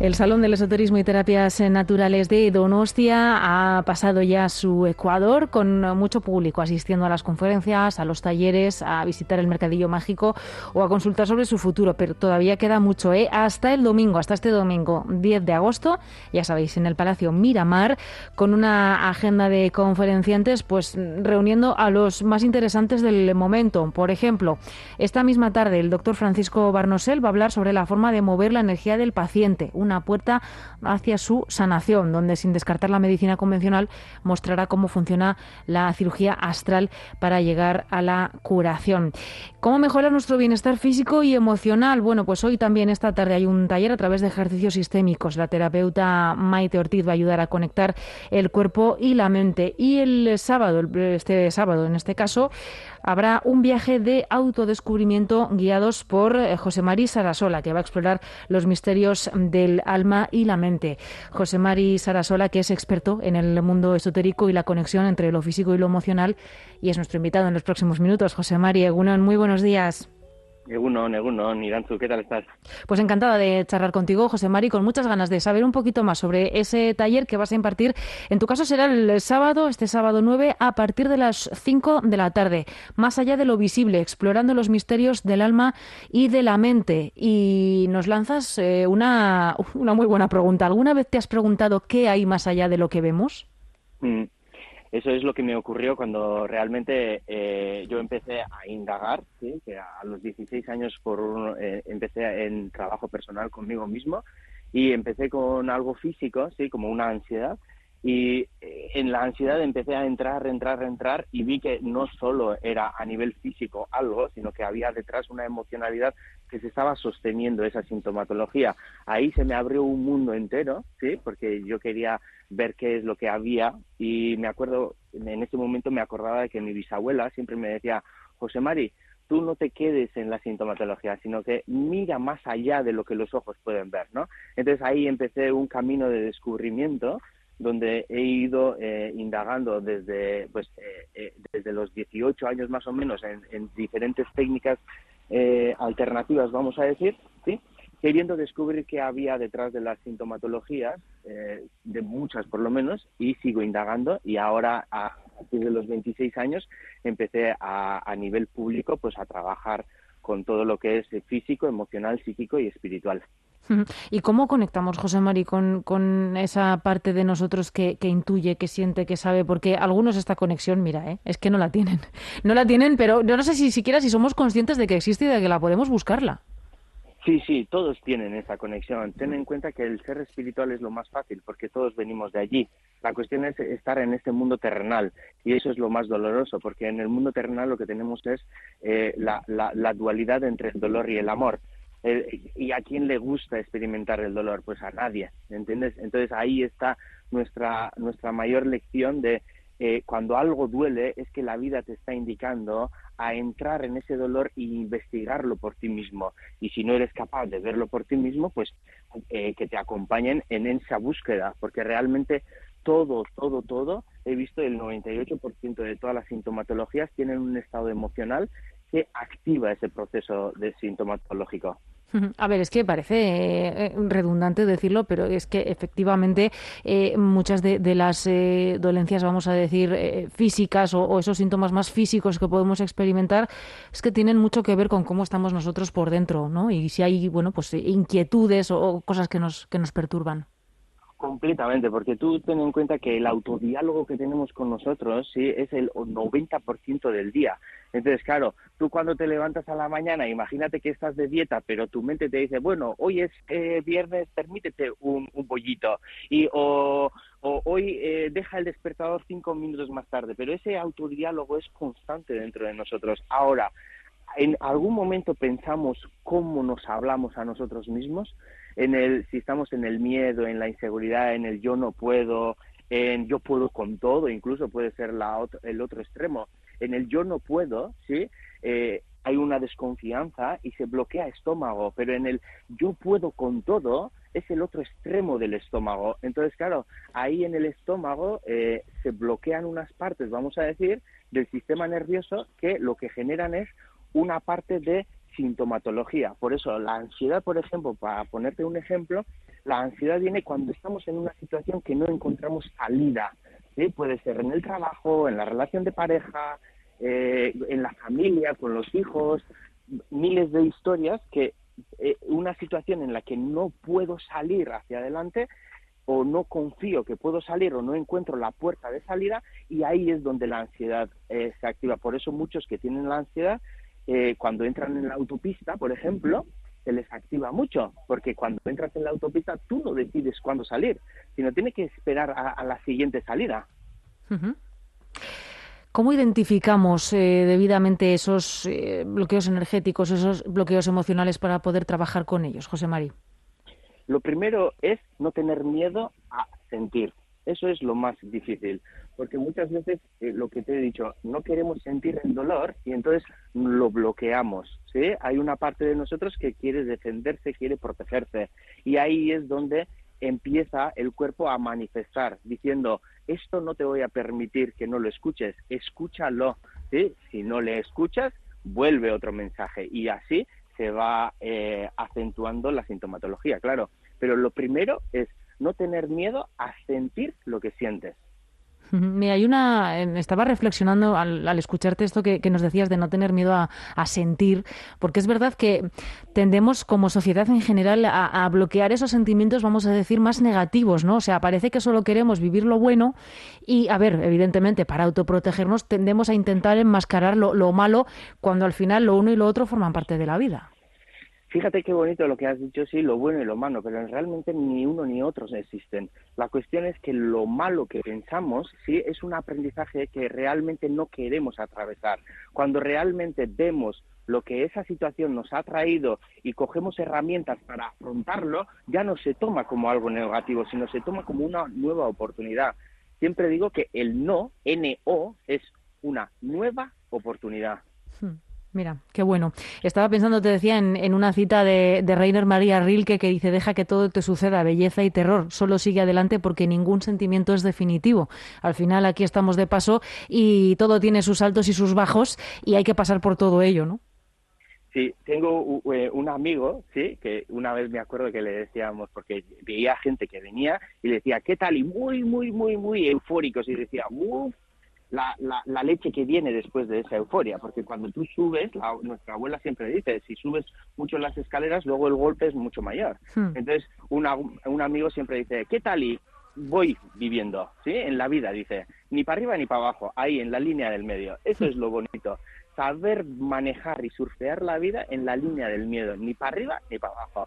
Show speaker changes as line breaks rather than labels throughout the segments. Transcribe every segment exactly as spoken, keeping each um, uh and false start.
El Salón del Esoterismo y Terapias Naturales de Donostia ha pasado ya su Ecuador con mucho público asistiendo a las conferencias, a los talleres, a visitar el mercadillo mágico o a consultar sobre su futuro, pero todavía queda mucho, ¿eh? Hasta el domingo, hasta este domingo, diez de agosto, ya sabéis, en el Palacio Miramar, con una agenda de conferenciantes, pues reuniendo a los más interesantes del momento. Por ejemplo, esta misma tarde el doctor Francisco Barnosel va a hablar sobre la forma de mover la energía del paciente, una puerta hacia su sanación, donde sin descartar la medicina convencional mostrará cómo funciona la cirugía astral para llegar a la curación. ¿Cómo mejorar nuestro bienestar físico y emocional? Bueno, pues hoy también esta tarde hay un taller a través de ejercicios sistémicos. La terapeuta Maite Ortiz va a ayudar a conectar el cuerpo y la mente. Y el sábado, este sábado en este caso, habrá un viaje de autodescubrimiento guiados por José Mari Sarasola, que va a explorar los misterios del alma y la mente. José Mari Sarasola, que es experto en el mundo esotérico y la conexión entre lo físico y lo emocional, y es nuestro invitado en los próximos minutos. José Mari, Egunon, muy buenos días.
Egunon, Egunon, Irantzu, ¿qué tal estás?
Pues encantada de charlar contigo, José Mari, con muchas ganas de saber un poquito más sobre ese taller que vas a impartir. En tu caso será el sábado, este sábado nueve, a partir de las cinco de la tarde. Más allá de lo visible, explorando los misterios del alma y de la mente. Y nos lanzas eh, una, una muy buena pregunta. ¿Alguna vez te has preguntado qué hay más allá de lo que vemos?
Mm. Eso es lo que me ocurrió cuando realmente eh, yo empecé a indagar, ¿sí? Que a los dieciséis años por un, eh, empecé en trabajo personal conmigo mismo y empecé con algo físico, sí, como una ansiedad, y eh, en la ansiedad empecé a entrar, entrar, entrar y vi que no solo era a nivel físico algo, sino que había detrás una emocionalidad que se estaba sosteniendo esa sintomatología. Ahí se me abrió un mundo entero, sí, porque yo quería ver qué es lo que había y me acuerdo, en ese momento me acordaba de que mi bisabuela siempre me decía: José Mari, tú no te quedes en la sintomatología, sino que mira más allá de lo que los ojos pueden ver, ¿no? Entonces ahí empecé un camino de descubrimiento donde he ido eh, indagando desde pues eh, eh, desde los dieciocho años más o menos en, en diferentes técnicas eh, alternativas, vamos a decir, ¿sí? Queriendo descubrir qué había detrás de las sintomatologías, eh, de muchas por lo menos, y sigo indagando, y ahora a partir de los veintiséis años empecé a, a nivel público pues a trabajar con todo lo que es físico, emocional, psíquico y espiritual.
¿Y cómo conectamos, José Mari, con, con esa parte de nosotros que, que intuye, que siente, que sabe? Porque algunos esta conexión, mira, ¿eh? Es que no la tienen. No la tienen, pero yo no sé si siquiera si somos conscientes de que existe y de que la podemos buscarla.
Sí, sí, todos tienen esa conexión. Ten en cuenta que el ser espiritual es lo más fácil, porque todos venimos de allí. La cuestión es estar en este mundo terrenal, y eso es lo más doloroso, porque en el mundo terrenal lo que tenemos es eh, la, la, la dualidad entre el dolor y el amor. Eh, ¿Y a quién le gusta experimentar el dolor? Pues a nadie, ¿entiendes? Entonces ahí está nuestra, nuestra mayor lección de eh, cuando algo duele, es que la vida te está indicando a entrar en ese dolor e investigarlo por ti mismo. Y si no eres capaz de verlo por ti mismo, pues eh, que te acompañen en esa búsqueda, porque realmente todo, todo, todo, he visto el noventa y ocho por ciento de todas las sintomatologías tienen un estado emocional que activa ese proceso de sintomatológico.
A ver, es que parece eh, redundante decirlo, pero es que efectivamente eh, muchas de, de las eh, dolencias, vamos a decir, eh, físicas o, o esos síntomas más físicos que podemos experimentar es que tienen mucho que ver con cómo estamos nosotros por dentro, ¿no? Y si hay, bueno, pues inquietudes o, o cosas que nos, que nos perturban.
Completamente, porque tú ten en cuenta que el autodiálogo que tenemos con nosotros, sí, es el noventa por ciento del día. Entonces, claro, tú cuando te levantas a la mañana, imagínate que estás de dieta, pero tu mente te dice, bueno, hoy es eh, viernes, permítete un, un pollito, y, o, o hoy eh, deja el despertador cinco minutos más tarde, pero ese autodiálogo es constante dentro de nosotros. Ahora, ¿en algún momento pensamos cómo nos hablamos a nosotros mismos? En el, si estamos en el miedo, en la inseguridad, en el yo no puedo, en yo puedo con todo, incluso puede ser la, el otro extremo. En el yo no puedo, ¿sí? Eh, hay una desconfianza y se bloquea estómago, pero en el yo puedo con todo es el otro extremo del estómago. Entonces, claro, ahí en el estómago eh, se bloquean unas partes, vamos a decir, del sistema nervioso que lo que generan es una parte de sintomatología. Por eso la ansiedad, por ejemplo, para ponerte un ejemplo, La ansiedad viene cuando estamos en una situación que no encontramos salida, ¿sí? Puede ser en el trabajo, en la relación de pareja, eh, en la familia, con los hijos, miles de historias que eh, una situación en la que no puedo salir hacia adelante o no confío que puedo salir o no encuentro la puerta de salida, y ahí es donde la ansiedad eh, se activa. Por eso muchos que tienen la ansiedad, eh, cuando entran en la autopista, por ejemplo, se les activa mucho, porque cuando entras en la autopista tú no decides cuándo salir, sino tienes que esperar a, a la siguiente salida.
Uh-huh. ¿Cómo identificamos eh, debidamente esos eh, bloqueos energéticos, esos bloqueos emocionales para poder trabajar con ellos, José Mari?
Lo primero es no tener miedo a sentir. Eso es lo más difícil, porque muchas veces, eh, lo que te he dicho, no queremos sentir el dolor y entonces lo bloqueamos, ¿sí? Hay una parte de nosotros que quiere defenderse, quiere protegerse, y ahí es donde empieza el cuerpo a manifestar, diciendo, esto no te voy a permitir que no lo escuches, escúchalo, ¿sí? Si no le escuchas, vuelve otro mensaje, y así se va eh, acentuando la sintomatología, claro. Pero lo primero es no tener miedo a sentir lo que sientes.
Mira, hay una, estaba reflexionando al, al escucharte esto que, que nos decías de no tener miedo a, a sentir, porque es verdad que tendemos como sociedad en general a, a bloquear esos sentimientos, vamos a decir, más negativos, ¿no? O sea, parece que solo queremos vivir lo bueno y, a ver, evidentemente, para autoprotegernos tendemos a intentar enmascarar lo, lo malo cuando al final lo uno y lo otro forman parte de la vida.
Fíjate qué bonito lo que has dicho, sí, lo bueno y lo malo, pero realmente ni uno ni otros existen. La cuestión es que lo malo que pensamos, sí, es un aprendizaje que realmente no queremos atravesar. Cuando realmente vemos lo que esa situación nos ha traído y cogemos herramientas para afrontarlo, ya no se toma como algo negativo, sino se toma como una nueva oportunidad. Siempre digo que el no, N O, es una nueva oportunidad.
Hmm. Mira, qué bueno. Estaba pensando, te decía, en, en una cita de, de Rainer Maria Rilke que dice: deja que todo te suceda, belleza y terror, solo sigue adelante porque ningún sentimiento es definitivo. Al final aquí estamos de paso y todo tiene sus altos y sus bajos y hay que pasar por todo ello, ¿no?
Sí, tengo un amigo, sí, que una vez me acuerdo que le decíamos, porque veía gente que venía y le decía, ¿qué tal? Y muy, muy, muy, muy eufóricos, y decía, uff, La, la, la leche que viene después de esa euforia, porque cuando tú subes, la, nuestra abuela siempre dice, si subes mucho las escaleras, luego el golpe es mucho mayor. Hmm. Entonces, una, un amigo siempre dice, ¿qué tal? Y voy viviendo, ¿sí? En la vida, dice, ni para arriba ni para abajo, ahí en la línea del medio. Eso es lo bonito, saber manejar y surfear la vida en la línea del miedo, ni para arriba ni para abajo.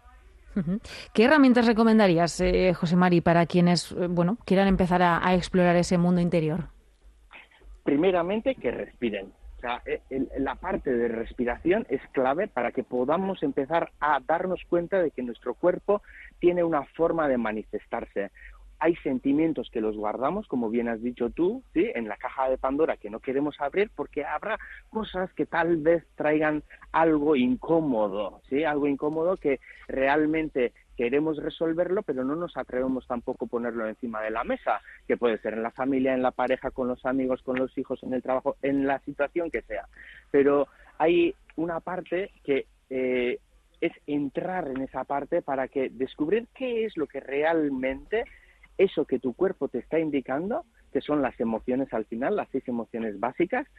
¿Qué herramientas recomendarías, eh, José Mari, para quienes, eh, bueno, quieran empezar a, a explorar ese mundo interior?
Primeramente, que respiren. O sea, el, la parte de respiración es clave para que podamos empezar a darnos cuenta de que nuestro cuerpo tiene una forma de manifestarse. Hay sentimientos que los guardamos, como bien has dicho tú, ¿sí? En la caja de Pandora, que no queremos abrir porque habrá cosas que tal vez traigan algo incómodo, ¿sí? Algo incómodo que realmente queremos resolverlo, pero no nos atrevemos tampoco a ponerlo encima de la mesa, que puede ser en la familia, en la pareja, con los amigos, con los hijos, en el trabajo, en la situación que sea. Pero hay una parte que eh, es entrar en esa parte para que descubrir qué es lo que realmente, eso que tu cuerpo te está indicando, que son las emociones al final, las seis emociones básicas,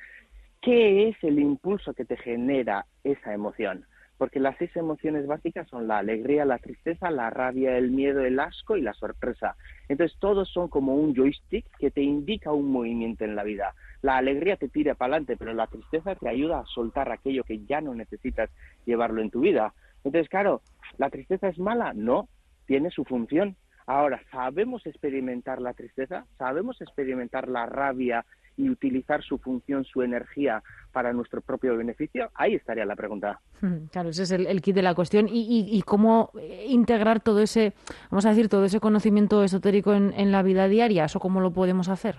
qué es el impulso que te genera esa emoción. Porque las seis emociones básicas son la alegría, la tristeza, la rabia, el miedo, el asco y la sorpresa. Entonces todos son como un joystick que te indica un movimiento en la vida. La alegría te tira para adelante, pero la tristeza te ayuda a soltar aquello que ya no necesitas llevarlo en tu vida. Entonces, claro, ¿la tristeza es mala? No, tiene su función. Ahora, ¿sabemos experimentar la tristeza? ¿Sabemos experimentar la rabia y utilizar su función, su energía para nuestro propio beneficio? Ahí estaría la pregunta.
Claro, ese es el, el kit de la cuestión. Y, y, y cómo integrar todo ese, vamos a decir, todo ese conocimiento esotérico en, en la vida diaria. ¿Eso cómo lo podemos hacer?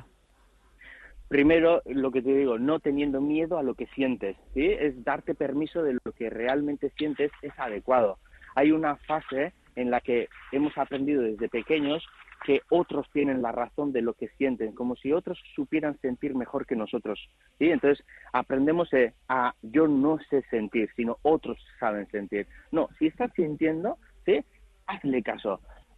Primero, lo que te digo, no teniendo miedo a lo que sientes, ¿sí? Es darte permiso de lo que realmente sientes es adecuado. Hay una fase en la que hemos aprendido desde pequeños que otros tienen la razón de lo que sienten, como si otros supieran sentir mejor que nosotros, ¿sí? Entonces aprendemos eh, a yo no sé sentir, sino otros saben sentir. No, si estás sintiendo, ¿sí? Hazle caso.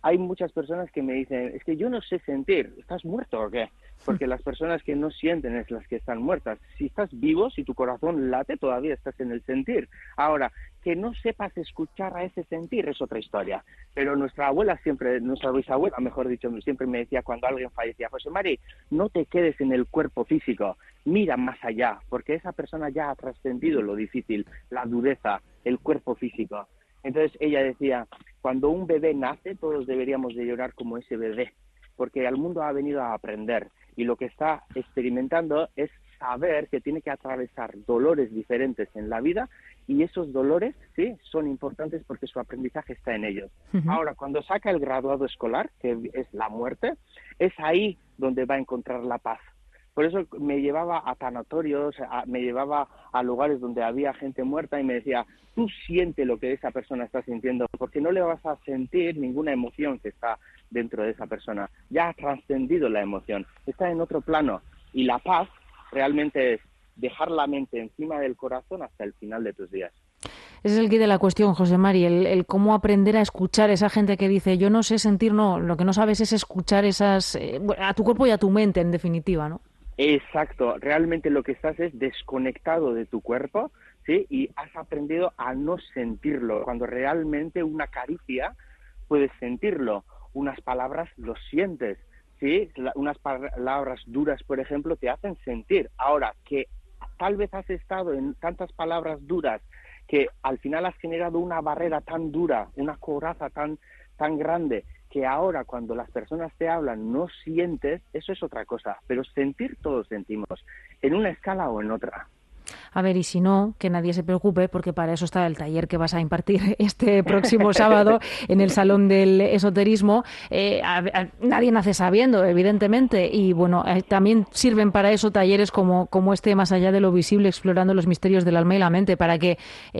hay muchas personas que me dicen, es que yo no sé sentir, ¿estás muerto o qué? Porque las personas que no sienten es las que están muertas. Si estás vivo, si tu corazón late, todavía estás en el sentir. Ahora, que no sepas escuchar a ese sentir es otra historia. Pero nuestra abuela siempre, nuestra bisabuela, mejor dicho, siempre me decía cuando alguien fallecía, José Mari, no te quedes en el cuerpo físico, mira más allá, porque esa persona ya ha trascendido lo difícil, la dureza, el cuerpo físico. Entonces ella decía, cuando un bebé nace, todos deberíamos de llorar como ese bebé, porque al mundo ha venido a aprender y lo que está experimentando es saber que tiene que atravesar dolores diferentes en la vida y esos dolores, sí, son importantes porque su aprendizaje está en ellos. Uh-huh. Ahora, cuando saca el graduado escolar, que es la muerte, es ahí donde va a encontrar la paz. Por eso me llevaba a tanatorios, a, me llevaba a lugares donde había gente muerta y me decía, tú siente lo que esa persona está sintiendo, porque no le vas a sentir ninguna emoción que está dentro de esa persona. Ya ha trascendido la emoción, está en otro plano. Y la paz realmente es dejar la mente encima del corazón hasta el final de tus días.
Ese es el quid de la cuestión, José Mari, el, el cómo aprender a escuchar a esa gente que dice, yo no sé sentir, no, lo que no sabes es escuchar esas, eh, a tu cuerpo y a tu mente, en definitiva, ¿no?
Exacto, realmente lo que estás es desconectado de tu cuerpo, ¿sí? Y has aprendido a no sentirlo, cuando realmente una caricia puedes sentirlo, unas palabras lo sientes, ¿sí? Unas palabras duras, por ejemplo, te hacen sentir. Ahora, que tal vez has estado en tantas palabras duras que al final has generado una barrera tan dura, una coraza tan, tan grande, que ahora cuando las personas te hablan no sientes, eso es otra cosa, pero sentir todos sentimos, en una escala o en otra.
A ver, y si no, que nadie se preocupe, porque para eso está el taller que vas a impartir este próximo sábado en el Salón del Esoterismo. Eh, a, a, nadie nace sabiendo, evidentemente, y bueno, eh, también sirven para eso talleres como, como este, Más allá de lo visible, explorando los misterios del alma y la mente, para que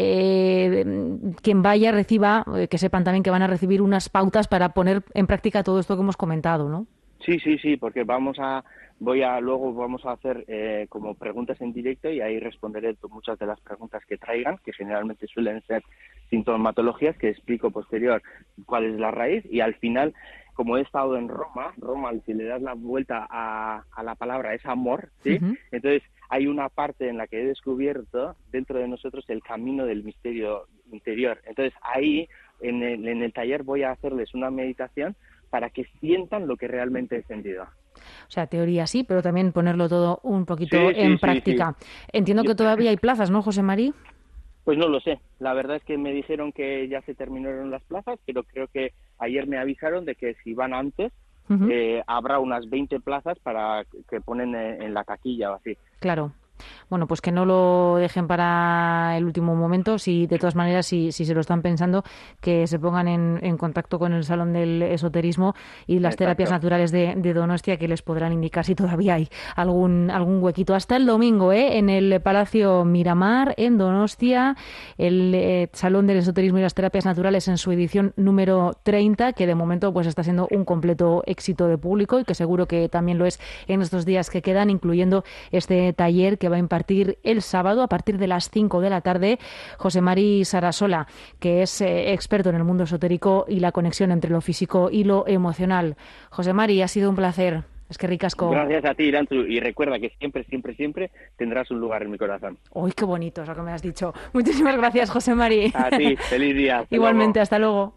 eh, quien vaya reciba, eh, que sepan también que van a recibir unas pautas para poner en práctica todo esto que hemos comentado, ¿no?
Sí, sí, sí, porque vamos a, voy a, luego vamos a hacer eh, como preguntas en directo y ahí responderé muchas de las preguntas que traigan, que generalmente suelen ser sintomatologías, que explico posterior cuál es la raíz y al final, como he estado en Roma, Roma, si le das la vuelta a, a la palabra es amor, ¿sí? Uh-huh. Entonces hay una parte en la que he descubierto dentro de nosotros el camino del misterio interior. Entonces ahí, en el, en el taller voy a hacerles una meditación para que sientan lo que realmente he sentido.
O sea, teoría sí, pero también ponerlo todo un poquito
sí,
en
sí,
práctica.
Sí, sí.
Entiendo que todavía hay plazas, ¿no, José Mari?
Pues no lo sé. La verdad es que me dijeron que ya se terminaron las plazas, pero creo que ayer me avisaron de que si van antes, uh-huh. eh, habrá unas veinte plazas para que ponen en, en la taquilla o así.
Claro. Bueno, pues que no lo dejen para el último momento. Si de todas maneras, si, si se lo están pensando, que se pongan en, en contacto con el Salón del Esoterismo y las Exacto. Terapias Naturales de, de Donostia, que les podrán indicar si todavía hay algún algún huequito. Hasta el domingo, ¿eh? En el Palacio Miramar, en Donostia, el eh, Salón del Esoterismo y las Terapias Naturales en su edición número treinta, que de momento pues está siendo un completo éxito de público y que seguro que también lo es en estos días que quedan, incluyendo este taller que va a impartir el sábado a partir de las cinco de la tarde José Mari Sarasola, que es eh, experto en el mundo esotérico y la conexión entre lo físico y lo emocional. José Mari, ha sido un placer. Es que ricasco.
Gracias a ti, Iranzu, y recuerda que siempre, siempre, siempre tendrás un lugar en mi corazón.
¡Uy, qué bonito es lo que me has dicho! Muchísimas gracias, José Mari.
A ti, feliz día. Hasta
Igualmente,
luego.
hasta luego.